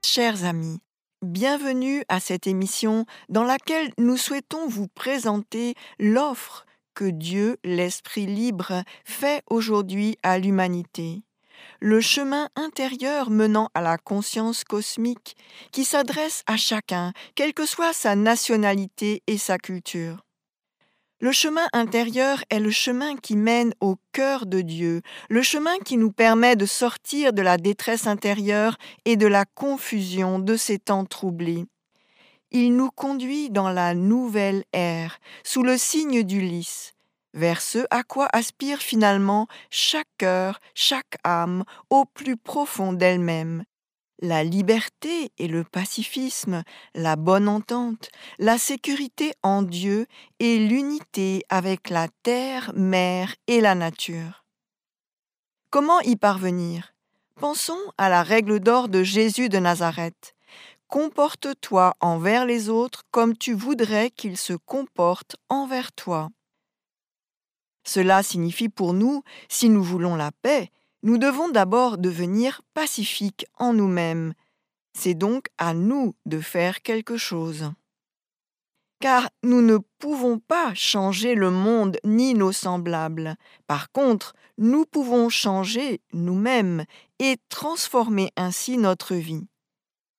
Chers amis, bienvenue à cette émission dans laquelle nous souhaitons vous présenter l'offre que Dieu, l'Esprit libre, fait aujourd'hui à l'humanité. Le chemin intérieur menant à la conscience cosmique qui s'adresse à chacun, quelle que soit sa nationalité et sa culture. Le chemin intérieur est le chemin qui mène au cœur de Dieu, le chemin qui nous permet de sortir de la détresse intérieure et de la confusion de ces temps troublés. Il nous conduit dans la nouvelle ère, sous le signe d'Ulysse, vers ce à quoi aspire finalement chaque cœur, chaque âme, au plus profond d'elle-même. La liberté et le pacifisme, la bonne entente, la sécurité en Dieu et l'unité avec la terre, mer et la nature. Comment y parvenir ? Pensons à la règle d'or de Jésus de Nazareth. Comporte-toi envers les autres comme tu voudrais qu'ils se comportent envers toi. Cela signifie pour nous, si nous voulons la paix, nous devons d'abord devenir pacifiques en nous-mêmes. C'est donc à nous de faire quelque chose. Car nous ne pouvons pas changer le monde ni nos semblables. Par contre, nous pouvons changer nous-mêmes et transformer ainsi notre vie. Comment ?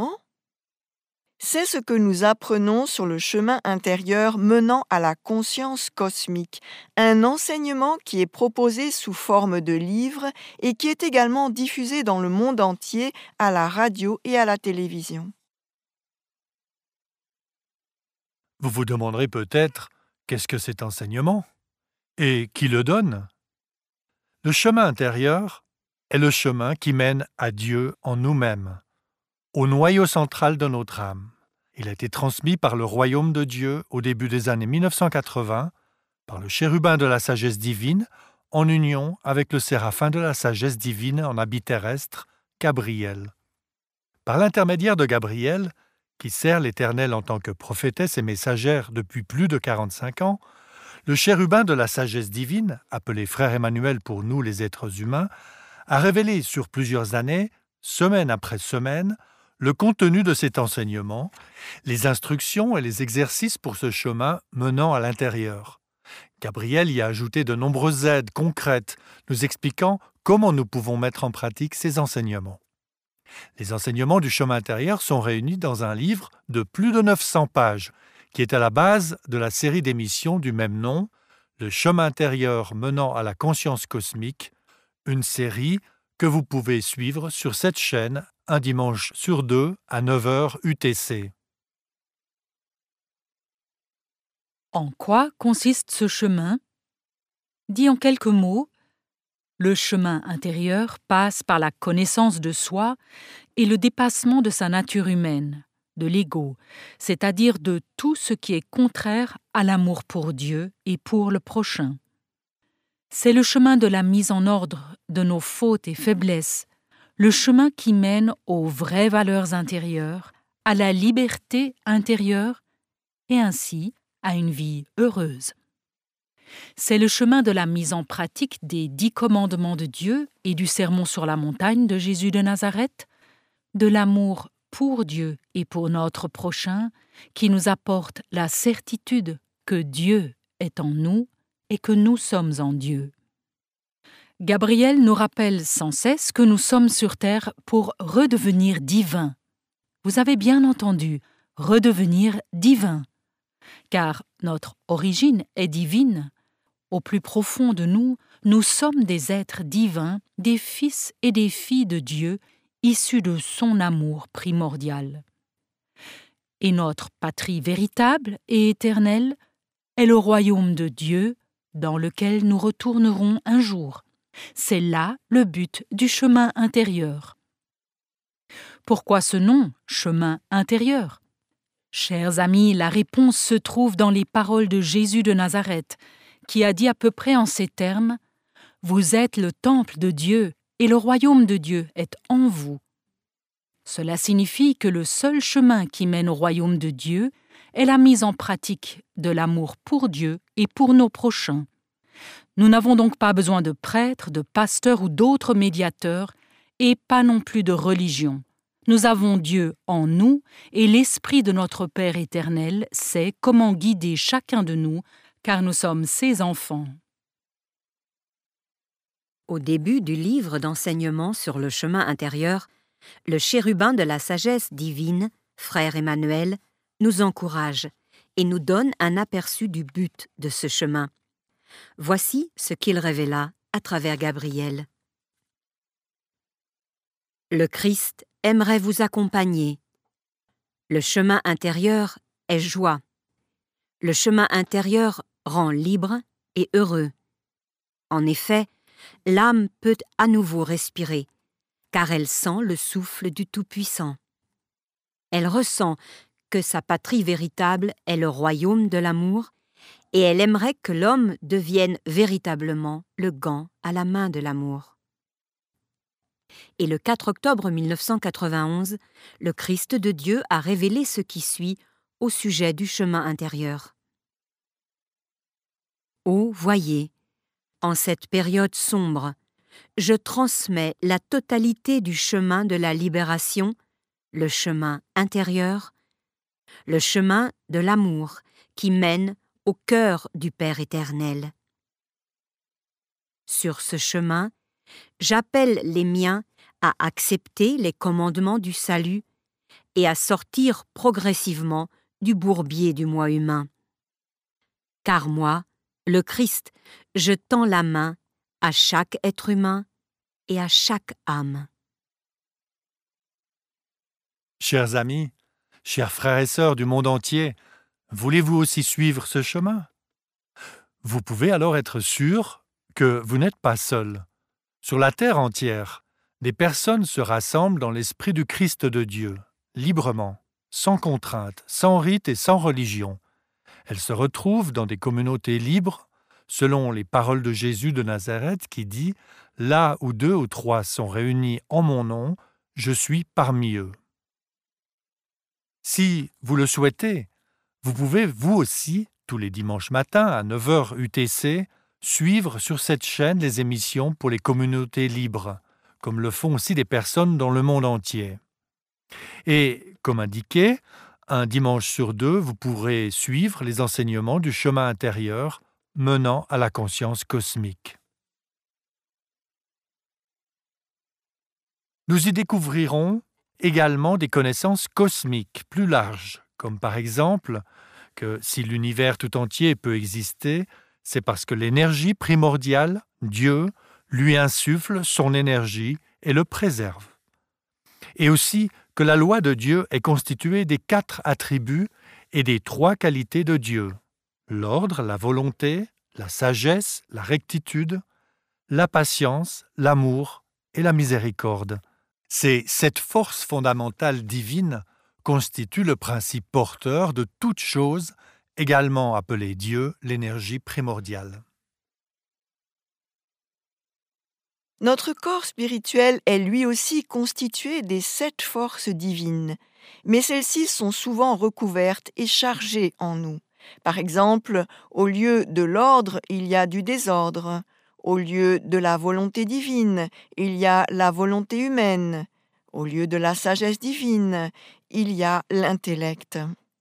C'est ce que nous apprenons sur le chemin intérieur menant à la conscience cosmique, un enseignement qui est proposé sous forme de livre et qui est également diffusé dans le monde entier à la radio et à la télévision. Vous vous demanderez peut-être qu'est-ce que cet enseignement et qui le donne ? Le chemin intérieur est le chemin qui mène à Dieu en nous-mêmes, au noyau central de notre âme. Il a été transmis par le royaume de Dieu au début des années 1980 par le chérubin de la sagesse divine en union avec le séraphin de la sagesse divine en habit terrestre, Gabriel. Par l'intermédiaire de Gabriel, qui sert l'Éternel en tant que prophétesse et messagère depuis plus de 45 ans, le chérubin de la sagesse divine, appelé Frère Emmanuel pour nous les êtres humains, a révélé sur plusieurs années, semaine après semaine, le contenu de cet enseignement, les instructions et les exercices pour ce chemin menant à l'intérieur. Gabriel y a ajouté de nombreuses aides concrètes, nous expliquant comment nous pouvons mettre en pratique ces enseignements. Les enseignements du chemin intérieur sont réunis dans un livre de plus de 900 pages, qui est à la base de la série d'émissions du même nom, Le chemin intérieur menant à la conscience cosmique, une série que vous pouvez suivre sur cette chaîne un dimanche sur 2 à 9h UTC. En quoi consiste ce chemin ? Dit en quelques mots, le chemin intérieur passe par la connaissance de soi et le dépassement de sa nature humaine, de l'ego, c'est-à-dire de tout ce qui est contraire à l'amour pour Dieu et pour le prochain. C'est le chemin de la mise en ordre de nos fautes et faiblesses, le chemin qui mène aux vraies valeurs intérieures, à la liberté intérieure et ainsi à une vie heureuse. C'est le chemin de la mise en pratique des 10 commandements de Dieu et du sermon sur la montagne de Jésus de Nazareth, de l'amour pour Dieu et pour notre prochain, qui nous apporte la certitude que Dieu est en nous et que nous sommes en Dieu. Gabriel nous rappelle sans cesse que nous sommes sur terre pour redevenir divins. Vous avez bien entendu, redevenir divins. Car notre origine est divine. Au plus profond de nous, nous sommes des êtres divins, des fils et des filles de Dieu, issus de son amour primordial. Et notre patrie véritable et éternelle est le royaume de Dieu, dans lequel nous retournerons un jour. C'est là le but du chemin intérieur. Pourquoi ce nom, chemin intérieur ? Chers amis, la réponse se trouve dans les paroles de Jésus de Nazareth, qui a dit à peu près en ces termes « Vous êtes le temple de Dieu et le royaume de Dieu est en vous ». Cela signifie que le seul chemin qui mène au royaume de Dieu est la mise en pratique de l'amour pour Dieu et pour nos prochains. Nous n'avons donc pas besoin de prêtres, de pasteurs ou d'autres médiateurs, et pas non plus de religion. Nous avons Dieu en nous et l'Esprit de notre Père éternel sait comment guider chacun de nous, car nous sommes ses enfants. Au début du livre d'enseignement sur le chemin intérieur, le chérubin de la sagesse divine, frère Emmanuel, nous encourage et nous donne un aperçu du but de ce chemin. Voici ce qu'il révéla à travers Gabriel. Le Christ aimerait vous accompagner. Le chemin intérieur est joie. Le chemin intérieur rend libre et heureux. En effet, l'âme peut à nouveau respirer, car elle sent le souffle du Tout-Puissant. Elle ressent que sa patrie véritable est le royaume de l'amour, et elle aimerait que l'homme devienne véritablement le gant à la main de l'amour. Et le 4 octobre 1991, le Christ de Dieu a révélé ce qui suit au sujet du chemin intérieur. Ô voyez, en cette période sombre, je transmets la totalité du chemin de la libération, le chemin intérieur, le chemin de l'amour qui mène au cœur du Père éternel. Sur ce chemin, j'appelle les miens à accepter les commandements du salut et à sortir progressivement du bourbier du moi humain. Car moi, le Christ, je tends la main à chaque être humain et à chaque âme. Chers amis, chers frères et sœurs du monde entier, voulez-vous aussi suivre ce chemin? Vous pouvez alors être sûr que vous n'êtes pas seul. Sur la terre entière, des personnes se rassemblent dans l'esprit du Christ de Dieu, librement, sans contrainte, sans rite et sans religion. Elles se retrouvent dans des communautés libres, selon les paroles de Jésus de Nazareth qui dit « Là où 2 ou 3 sont réunis en mon nom, je suis parmi eux. » Si vous le souhaitez, vous pouvez vous aussi, tous les dimanches matins à 9h UTC, suivre sur cette chaîne les émissions pour les communautés libres, comme le font aussi des personnes dans le monde entier. Et, comme indiqué, un dimanche sur 2, vous pourrez suivre les enseignements du chemin intérieur menant à la conscience cosmique. Nous y découvrirons également des connaissances cosmiques plus larges, comme par exemple que si l'univers tout entier peut exister, c'est parce que l'énergie primordiale, Dieu, lui insuffle son énergie et le préserve. Et aussi que la loi de Dieu est constituée des 4 attributs et des 3 qualités de Dieu: l'ordre, la volonté, la sagesse, la rectitude, la patience, l'amour et la miséricorde. C'est cette force fondamentale divine constitue le principe porteur de toute chose, également appelée Dieu, l'énergie primordiale. Notre corps spirituel est lui aussi constitué des 7 forces divines, mais celles-ci sont souvent recouvertes et chargées en nous. Par exemple, au lieu de l'ordre, il y a du désordre. Au lieu de la volonté divine, il y a la volonté humaine. Au lieu de la sagesse divine, il y a l'intellect.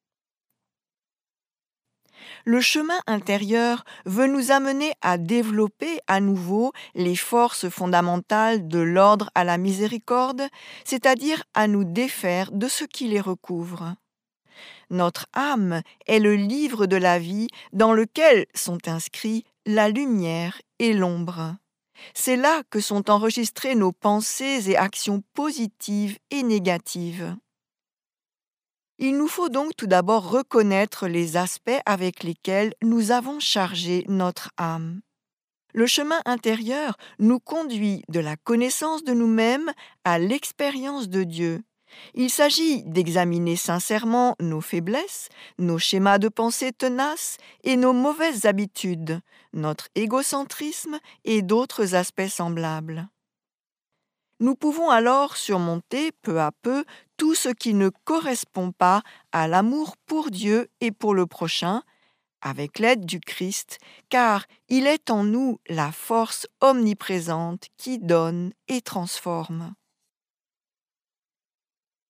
Le chemin intérieur veut nous amener à développer à nouveau les forces fondamentales de l'ordre à la miséricorde, c'est-à-dire à nous défaire de ce qui les recouvre. Notre âme est le livre de la vie dans lequel sont inscrits la lumière et l'ombre. C'est là que sont enregistrées nos pensées et actions positives et négatives. Il nous faut donc tout d'abord reconnaître les aspects avec lesquels nous avons chargé notre âme. Le chemin intérieur nous conduit de la connaissance de nous-mêmes à l'expérience de Dieu. Il s'agit d'examiner sincèrement nos faiblesses, nos schémas de pensée tenaces et nos mauvaises habitudes, notre égocentrisme et d'autres aspects semblables. Nous pouvons alors surmonter peu à peu tout ce qui ne correspond pas à l'amour pour Dieu et pour le prochain, avec l'aide du Christ, car il est en nous la force omniprésente qui donne et transforme.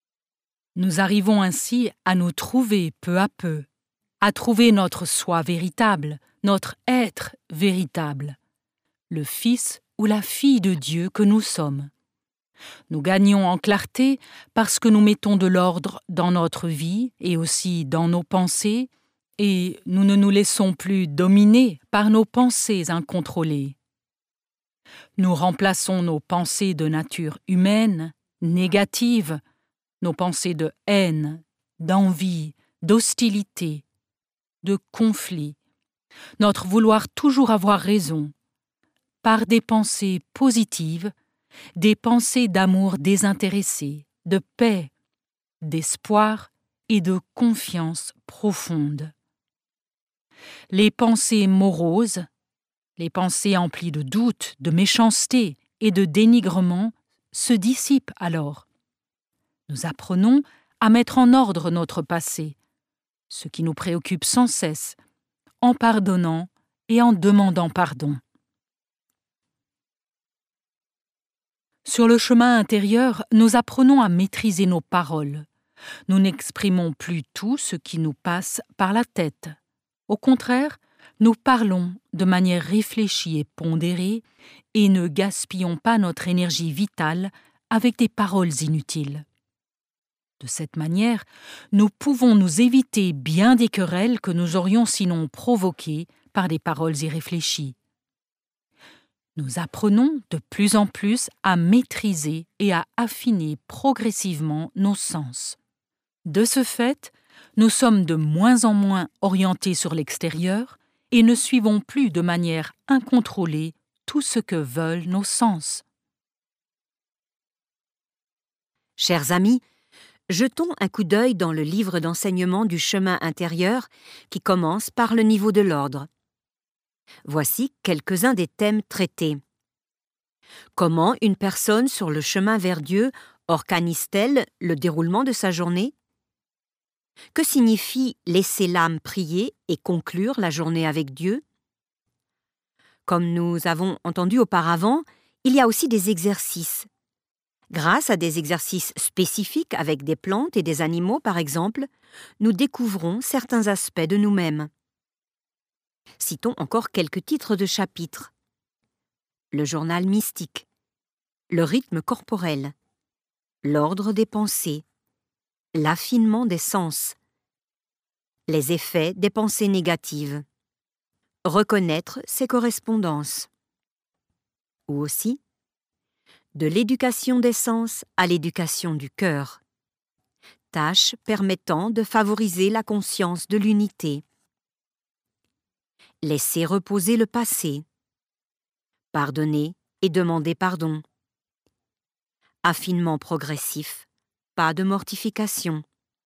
Nous arrivons ainsi à nous trouver peu à peu, à trouver notre soi véritable, notre être véritable, le Fils ou la fille de Dieu que nous sommes. Nous gagnons en clarté parce que nous mettons de l'ordre dans notre vie et aussi dans nos pensées, et nous ne nous laissons plus dominer par nos pensées incontrôlées. Nous remplaçons nos pensées de nature humaine, négatives, nos pensées de haine, d'envie, d'hostilité, de conflit, notre vouloir toujours avoir raison, par des pensées positives, des pensées d'amour désintéressé, de paix, d'espoir et de confiance profonde. Les pensées moroses, les pensées emplies de doutes, de méchanceté et de dénigrement se dissipent alors. Nous apprenons à mettre en ordre notre passé, ce qui nous préoccupe sans cesse, en pardonnant et en demandant pardon. Sur le chemin intérieur, nous apprenons à maîtriser nos paroles. Nous n'exprimons plus tout ce qui nous passe par la tête. Au contraire, nous parlons de manière réfléchie et pondérée et ne gaspillons pas notre énergie vitale avec des paroles inutiles. De cette manière, nous pouvons nous éviter bien des querelles que nous aurions sinon provoquées par des paroles irréfléchies. Nous apprenons de plus en plus à maîtriser et à affiner progressivement nos sens. De ce fait, nous sommes de moins en moins orientés sur l'extérieur et ne suivons plus de manière incontrôlée tout ce que veulent nos sens. Chers amis, jetons un coup d'œil dans le livre d'enseignement du chemin intérieur qui commence par le niveau de l'ordre. Voici quelques-uns des thèmes traités. Comment une personne sur le chemin vers Dieu organise-t-elle le déroulement de sa journée? Que signifie laisser l'âme prier et conclure la journée avec Dieu? Comme nous avons entendu auparavant, il y a aussi des exercices. Grâce à des exercices spécifiques avec des plantes et des animaux, par exemple, nous découvrons certains aspects de nous-mêmes. Citons encore quelques titres de chapitres. Le journal mystique, le rythme corporel, l'ordre des pensées, l'affinement des sens, les effets des pensées négatives, reconnaître ses correspondances, ou aussi de l'éducation des sens à l'éducation du cœur, tâche permettant de favoriser la conscience de l'unité. Laisser reposer le passé, pardonner et demander pardon. Affinement progressif, pas de mortification.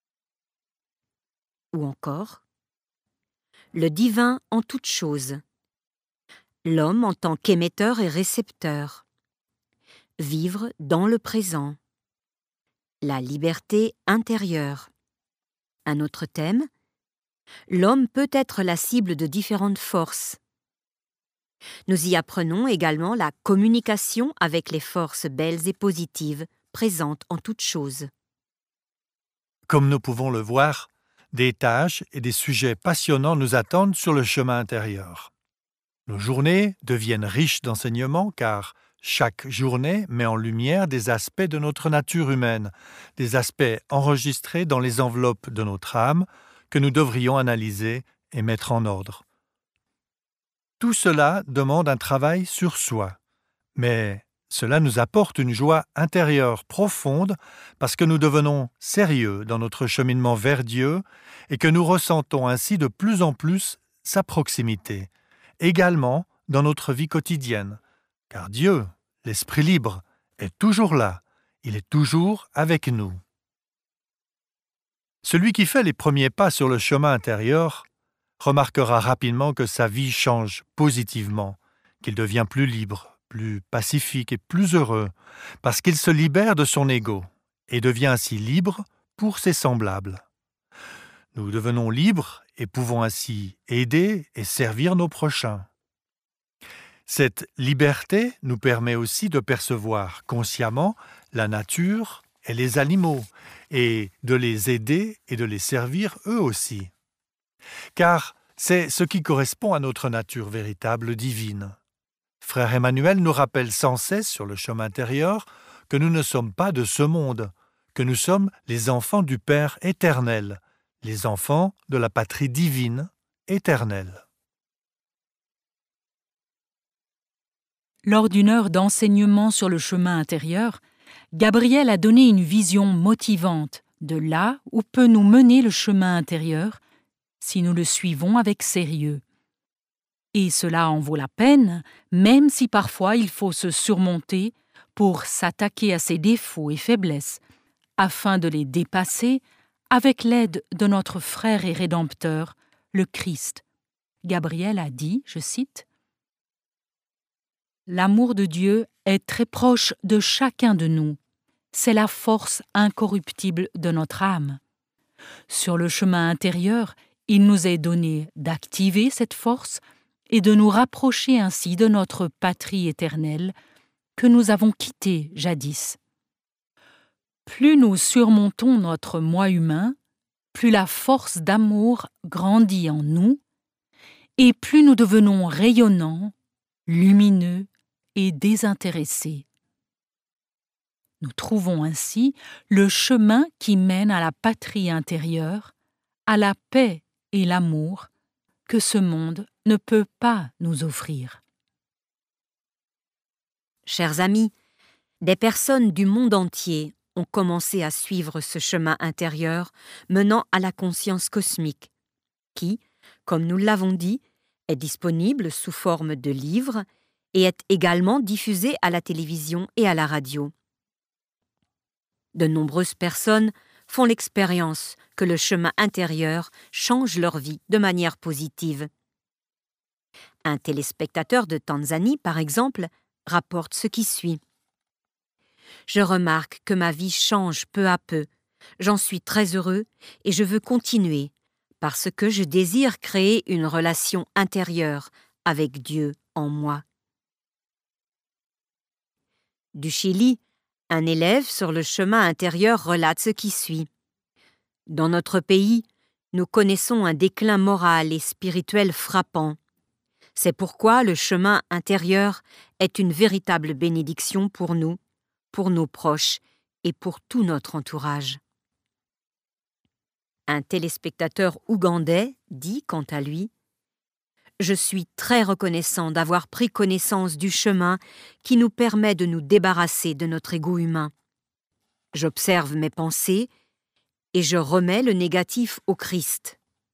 Ou encore, le divin en toutes choses, l'homme en tant qu'émetteur et récepteur, vivre dans le présent, la liberté intérieure. Un autre thème, l'homme peut être la cible de différentes forces. Nous y apprenons également la communication avec les forces belles et positives présentes en toutes choses. Comme nous pouvons le voir, des tâches et des sujets passionnants nous attendent sur le chemin intérieur. Nos journées deviennent riches d'enseignements car chaque journée met en lumière des aspects de notre nature humaine, des aspects enregistrés dans les enveloppes de notre âme que nous devrions analyser et mettre en ordre. Tout cela demande un travail sur soi, mais cela nous apporte une joie intérieure profonde parce que nous devenons sérieux dans notre cheminement vers Dieu et que nous ressentons ainsi de plus en plus sa proximité, également dans notre vie quotidienne, car Dieu, l'Esprit libre, est toujours là, il est toujours avec nous. Celui qui fait les premiers pas sur le chemin intérieur remarquera rapidement que sa vie change positivement, qu'il devient plus libre, plus pacifique et plus heureux, parce qu'il se libère de son ego et devient ainsi libre pour ses semblables. Nous devenons libres et pouvons ainsi aider et servir nos prochains. Cette liberté nous permet aussi de percevoir consciemment la nature et les animaux, et de les aider et de les servir eux aussi. Car c'est ce qui correspond à notre nature véritable divine. Frère Emmanuel nous rappelle sans cesse sur le chemin intérieur que nous ne sommes pas de ce monde, que nous sommes les enfants du Père éternel, les enfants de la patrie divine éternelle. Lors d'une heure d'enseignement sur le chemin intérieur, Gabriel a donné une vision motivante de là où peut nous mener le chemin intérieur si nous le suivons avec sérieux. Et cela en vaut la peine, même si parfois il faut se surmonter pour s'attaquer à ses défauts et faiblesses, afin de les dépasser avec l'aide de notre frère et Rédempteur, le Christ. Gabriel a dit, je cite, « L'amour de Dieu est très proche de chacun de nous. C'est la force incorruptible de notre âme. Sur le chemin intérieur, il nous est donné d'activer cette force et de nous rapprocher ainsi de notre patrie éternelle que nous avons quittée jadis. Plus nous surmontons notre moi humain, plus la force d'amour grandit en nous, et plus nous devenons rayonnants, lumineux et désintéressés. Nous trouvons ainsi le chemin qui mène à la patrie intérieure, à la paix et l'amour que ce monde ne peut pas nous offrir. Chers amis, des personnes du monde entier ont commencé à suivre ce chemin intérieur menant à la conscience cosmique, qui, comme nous l'avons dit, est disponible sous forme de livres et est également diffusé à la télévision et à la radio. De nombreuses personnes font l'expérience que le chemin intérieur change leur vie de manière positive. Un téléspectateur de Tanzanie, par exemple, rapporte ce qui suit. « Je remarque que ma vie change peu à peu. J'en suis très heureux et je veux continuer parce que je désire créer une relation intérieure avec Dieu en moi. » Du Chili, un élève sur le chemin intérieur relate ce qui suit. « Dans notre pays, nous connaissons un déclin moral et spirituel frappant. C'est pourquoi le chemin intérieur est une véritable bénédiction pour nous, pour nos proches et pour tout notre entourage. » Un téléspectateur ougandais dit, quant à lui, « Je suis très reconnaissant d'avoir pris connaissance du chemin qui nous permet de nous débarrasser de notre ego humain. J'observe mes pensées et je remets le négatif au Christ.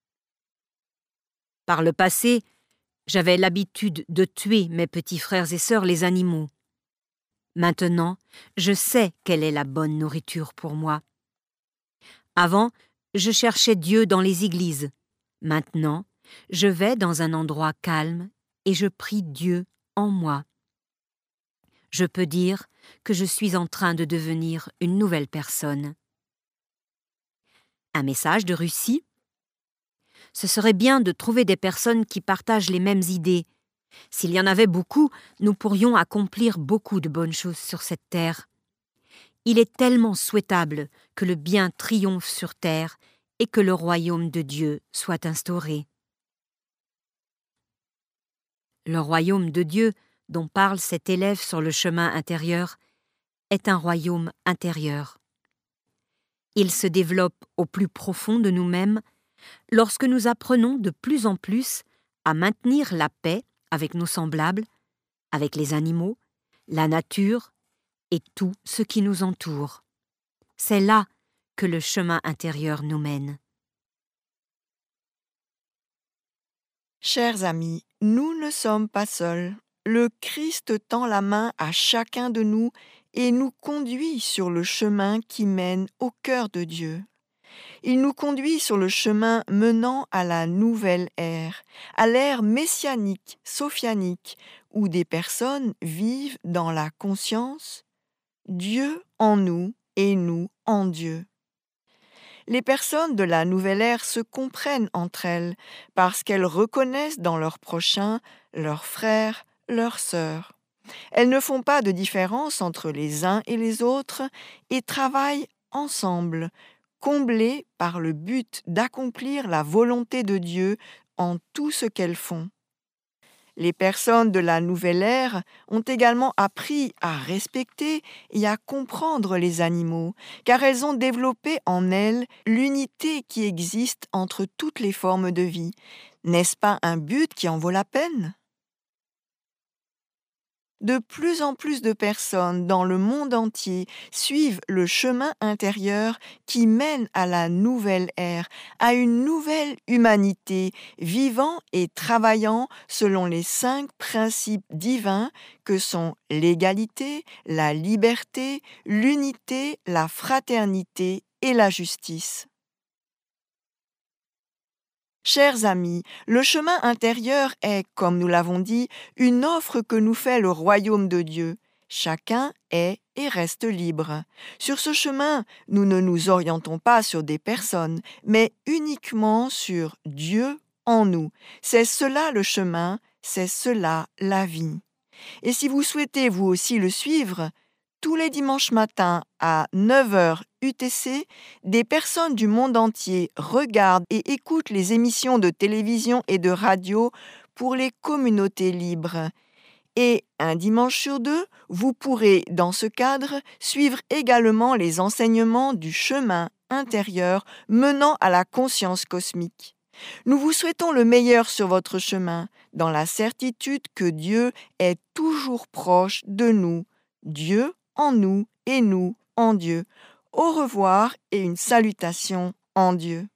Par le passé, j'avais l'habitude de tuer mes petits frères et sœurs les animaux. Maintenant, je sais quelle est la bonne nourriture pour moi. Avant, je cherchais Dieu dans les églises. Maintenant, je vais dans un endroit calme et je prie Dieu en moi. Je peux dire que je suis en train de devenir une nouvelle personne. » Un message de Russie. « Ce serait bien de trouver des personnes qui partagent les mêmes idées. S'il y en avait beaucoup, nous pourrions accomplir beaucoup de bonnes choses sur cette terre. Il est tellement souhaitable que le bien triomphe sur terre et que le royaume de Dieu soit instauré. » Le royaume de Dieu dont parle cet élève sur le chemin intérieur est un royaume intérieur. Il se développe au plus profond de nous-mêmes lorsque nous apprenons de plus en plus à maintenir la paix avec nos semblables, avec les animaux, la nature et tout ce qui nous entoure. C'est là que le chemin intérieur nous mène. Chers amis, nous ne sommes pas seuls. Le Christ tend la main à chacun de nous et nous conduit sur le chemin qui mène au cœur de Dieu. Il nous conduit sur le chemin menant à la nouvelle ère, à l'ère messianique, sophianique, où des personnes vivent dans la conscience « Dieu en nous et nous en Dieu ». Les personnes de la nouvelle ère se comprennent entre elles parce qu'elles reconnaissent dans leur prochain leurs frères, leurs sœurs. Elles ne font pas de différence entre les uns et les autres et travaillent ensemble, comblées par le but d'accomplir la volonté de Dieu en tout ce qu'elles font. Les personnes de la nouvelle ère ont également appris à respecter et à comprendre les animaux, car elles ont développé en elles l'unité qui existe entre toutes les formes de vie. N'est-ce pas un but qui en vaut la peine ? De plus en plus de personnes dans le monde entier suivent le chemin intérieur qui mène à la nouvelle ère, à une nouvelle humanité, vivant et travaillant selon les 5 principes divins que sont l'égalité, la liberté, l'unité, la fraternité et la justice. Chers amis, le chemin intérieur est, comme nous l'avons dit, une offre que nous fait le royaume de Dieu. Chacun est et reste libre. Sur ce chemin, nous ne nous orientons pas sur des personnes, mais uniquement sur Dieu en nous. C'est cela le chemin, c'est cela la vie. Et si vous souhaitez vous aussi le suivre, tous les dimanches matins à 9h UTC, des personnes du monde entier regardent et écoutent les émissions de télévision et de radio pour les communautés libres. Et un dimanche sur 2, vous pourrez, dans ce cadre, suivre également les enseignements du chemin intérieur menant à la conscience cosmique. Nous vous souhaitons le meilleur sur votre chemin, dans la certitude que Dieu est toujours proche de nous, Dieu en nous et nous en Dieu. Au revoir et une salutation en Dieu.